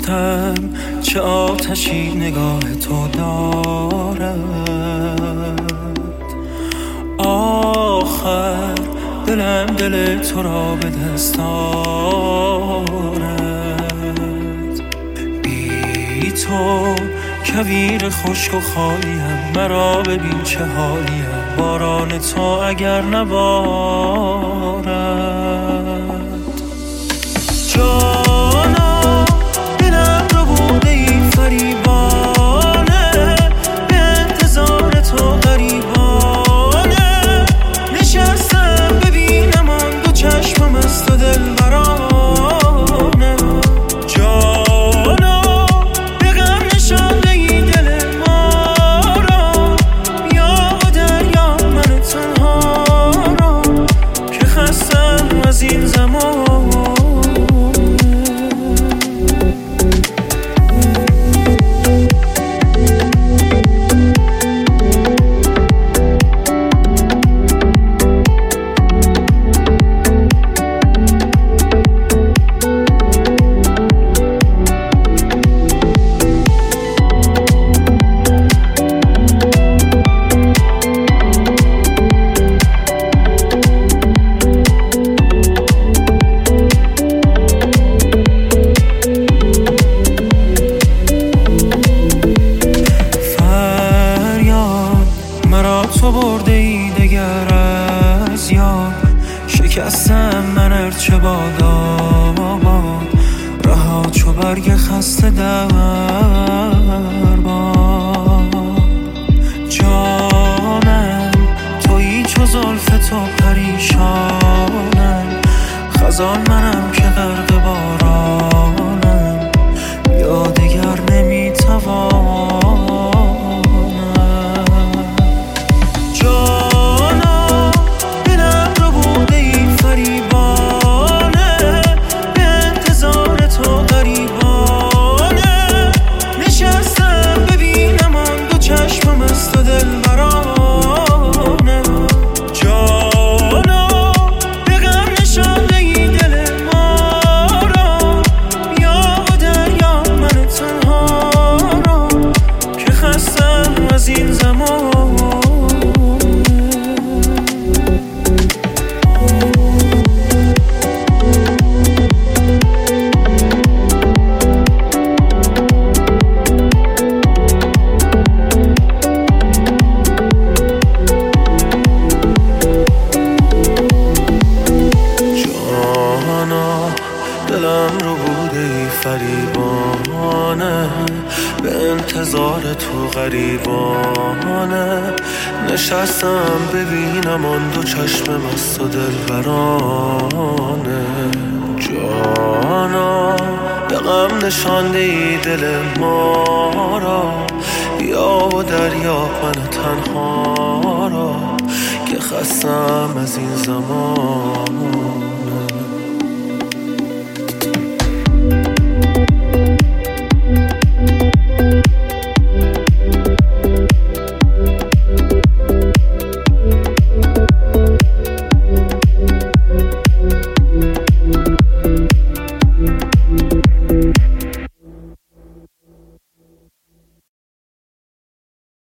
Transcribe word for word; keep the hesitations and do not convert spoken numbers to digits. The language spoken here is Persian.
گفتم چه آتشی نگاه تو دارد، آخر دلم دل تو را به دست آرد. بی تو کویر خشک و خالیم، مرا ببین چه حالیم، باران تو اگر نبارد. جانا دلم رو بوده این فریبانه، به انتظار تو غریبانه، نشستم ببینم آن دو چشمم از تو دل برانه. جانا به غم نشانده ای دل ما را، یا دریا من تنها را، که خستم از این زمان. تو برده ای دگر از یاد، شکستم من ارچه بادا باد، رها چو برگ خسته در باد. جانم تویی چو زلف تو پریشانم، خزان منم که غرق بارانم، یا دگر نمیتوانم. دلم رو بوده ای فریبانه، به انتظار تو غریبانه، نشستم ببینم آن دو چشم مست و دلبرانه. جانا به غم نشانده ای دل ما را، یا و دریا من تنها را، که خستم از این زمان.